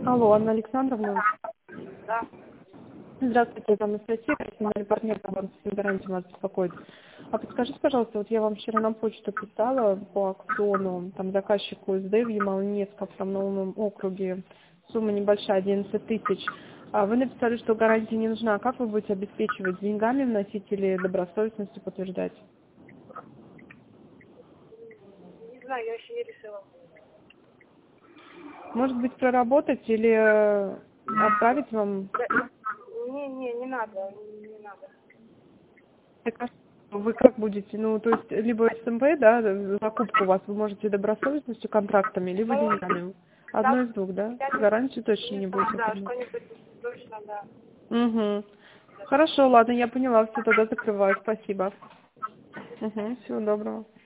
Алло, Анна Александровна. Да. Здравствуйте, это Анастасия, профессиональный партнер команды «Гарантия» вас беспокоит. А подскажите, пожалуйста, вот я вам вчера на почту писала по аукциону, там заказчику СД в Ямал-Ненецк в автономном округе, сумма небольшая, 11 тысяч. А вы написали, что гарантия не нужна. А как вы будете обеспечивать деньгами вносить или добросовестностью подтверждать? Не знаю, я еще не решила. Может быть, проработать или отправить вам? Да, не надо, не надо. Так, а вы как будете? Ну, то есть, либо СМБ, да, закупку у вас, вы можете добросовестностью, контрактами, либо Ну, деньгами. Одно да, из двух, да? я Гарантию точно не не знаю, будете да, оформлять. что-нибудь точно, да. Угу. Хорошо, ладно, я поняла, все, тогда закрываю, спасибо. Угу, всего доброго.